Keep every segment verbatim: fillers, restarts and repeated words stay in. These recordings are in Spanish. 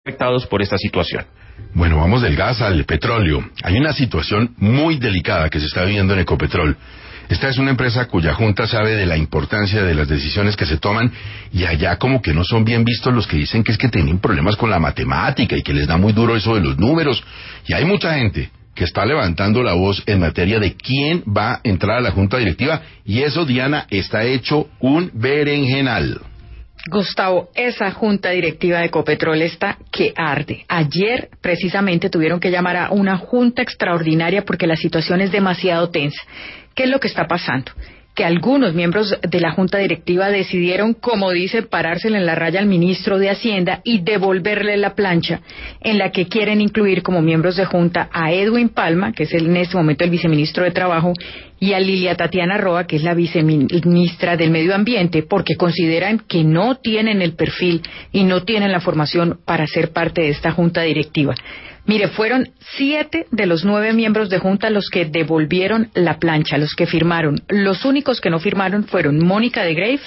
afectados por esta situación. Bueno, vamos del gas al petróleo. Hay una situación muy delicada que se está viviendo en Ecopetrol. Esta es una empresa cuya junta sabe de la importancia de las decisiones que se toman, y allá como que no son bien vistos los que dicen que es que tienen problemas con la matemática y que les da muy duro eso de los números. Y hay mucha gente que está levantando la voz en materia de quién va a entrar a la junta directiva, y eso, Diana, está hecho un berenjenal. Gustavo, esa junta directiva de Ecopetrol está que arde. Ayer precisamente tuvieron que llamar a una junta extraordinaria porque la situación es demasiado tensa. ¿Qué es lo que está pasando? Que algunos miembros de la junta directiva decidieron, como dice, parársele en la raya al ministro de Hacienda y devolverle la plancha, en la que quieren incluir como miembros de junta a Edwin Palma, que es el, en este momento el viceministro de Trabajo, y a Lilia Tatiana Roa, que es la viceministra del Medio Ambiente, porque consideran que no tienen el perfil y no tienen la formación para ser parte de esta junta directiva. Mire, fueron siete de los nueve miembros de junta los que devolvieron la plancha, los que firmaron. Los únicos que no firmaron fueron Mónica de Greif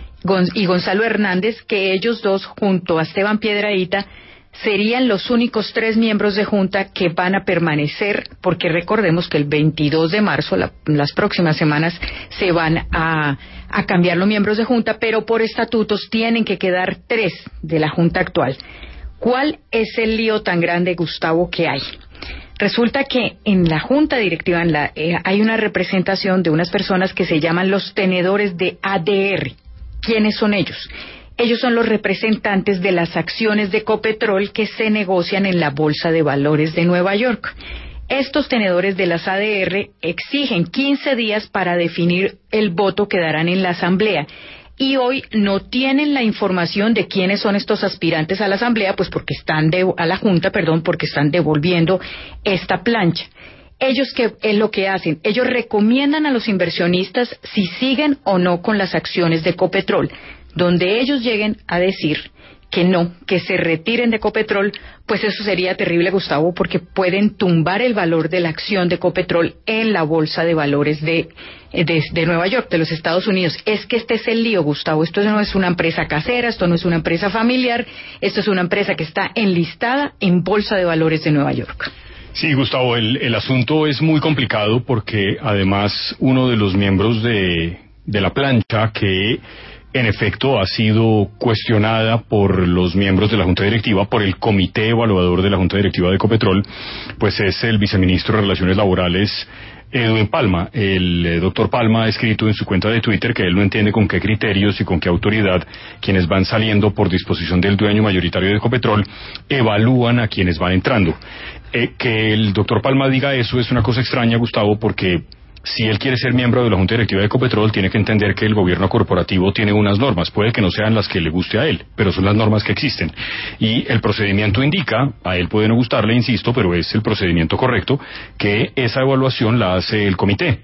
y Gonzalo Hernández, que ellos dos, junto a Esteban Piedrahita, serían los únicos tres miembros de junta que van a permanecer, porque recordemos que el veintidós de marzo, la, las próximas semanas, se van a, a cambiar los miembros de junta, pero por estatutos tienen que quedar tres de la junta actual. ¿Cuál es el lío tan grande, Gustavo, que hay? Resulta que en la junta directiva en la, eh, hay una representación de unas personas que se llaman los tenedores de A D R. ¿Quiénes son ellos? Ellos son los representantes de las acciones de Ecopetrol que se negocian en la Bolsa de Valores de Nueva York. Estos tenedores de las A D R exigen quince días para definir el voto que darán en la asamblea. Y hoy no tienen la información de quiénes son estos aspirantes a la asamblea, pues porque están de, a la junta, perdón, porque están devolviendo esta plancha. Ellos, ¿qué es lo que hacen? Ellos recomiendan a los inversionistas si siguen o no con las acciones de Ecopetrol. Donde ellos lleguen a decir que no, que se retiren de Ecopetrol, pues eso sería terrible, Gustavo, porque pueden tumbar el valor de la acción de Ecopetrol en la Bolsa de Valores de, de, de Nueva York, de los Estados Unidos. Es que este es el lío, Gustavo. Esto no es una empresa casera, esto no es una empresa familiar, esto es una empresa que está enlistada en Bolsa de Valores de Nueva York. Sí, Gustavo, el, el asunto es muy complicado porque además uno de los miembros de, de la plancha que en efecto ha sido cuestionada por los miembros de la Junta Directiva, por el Comité Evaluador de la Junta Directiva de Ecopetrol, pues es el viceministro de Relaciones Laborales, Edwin Palma. El eh, doctor Palma ha escrito en su cuenta de Twitter que él no entiende con qué criterios y con qué autoridad quienes van saliendo por disposición del dueño mayoritario de Ecopetrol evalúan a quienes van entrando. Eh, que el doctor Palma diga eso es una cosa extraña, Gustavo, porque si él quiere ser miembro de la Junta Directiva de Ecopetrol, tiene que entender que el gobierno corporativo tiene unas normas. Puede que no sean las que le guste a él, pero son las normas que existen. Y el procedimiento indica, a él puede no gustarle, insisto, pero es el procedimiento correcto, que esa evaluación la hace el comité.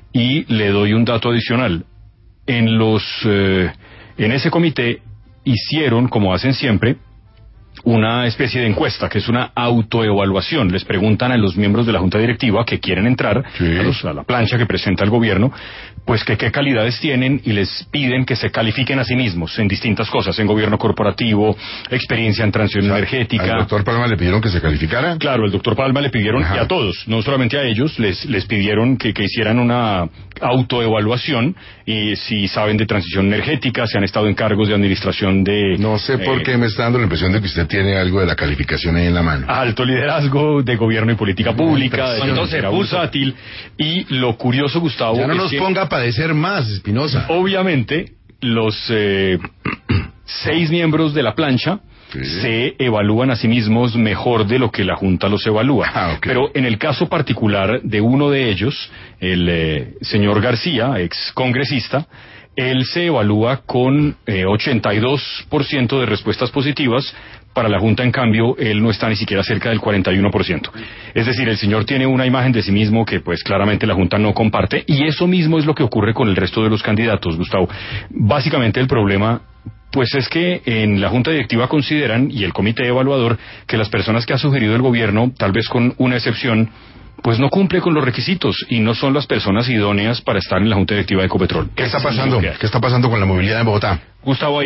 Y le doy un dato adicional. En los, eh, en ese comité hicieron, como hacen siempre, una especie de encuesta, que es una autoevaluación. Les preguntan a los miembros de la Junta Directiva que quieren entrar, sí, a, los, a la plancha que presenta el gobierno, pues que qué calidades tienen, y les piden que se califiquen a sí mismos en distintas cosas, en gobierno corporativo, experiencia en transición, o sea, energética. ¿Al doctor Palma le pidieron que se calificara? Claro, el doctor Palma le pidieron, Ajá. y a todos, no solamente a ellos, les, les pidieron que, que hicieran una autoevaluación, y si saben de transición energética, si han estado en cargos de administración de... No sé por eh, qué me está dando la impresión de que usted tiene algo de la calificación ahí en la mano. Alto liderazgo de gobierno y política pública, de entonces bursátil. Y lo curioso, Gustavo, ya no nos es que, ponga a padecer más, Espinosa. Obviamente, los eh, seis miembros de la plancha sí. se evalúan a sí mismos mejor de lo que la Junta los evalúa. Ah, okay. Pero en el caso particular de uno de ellos, el eh, señor García, ex congresista, él se evalúa con eh, ochenta y dos por ciento de respuestas positivas. Para la Junta, en cambio, él no está ni siquiera cerca del cuarenta y uno por ciento. Es decir, el señor tiene una imagen de sí mismo que pues claramente la Junta no comparte, y eso mismo es lo que ocurre con el resto de los candidatos, Gustavo. Básicamente el problema pues es que en la Junta Directiva consideran, y el Comité Evaluador, que las personas que ha sugerido el gobierno, tal vez con una excepción, pues no cumple con los requisitos y no son las personas idóneas para estar en la Junta Directiva de Ecopetrol. ¿Qué está pasando? ¿Qué está pasando con la movilidad en Bogotá? Gustavo,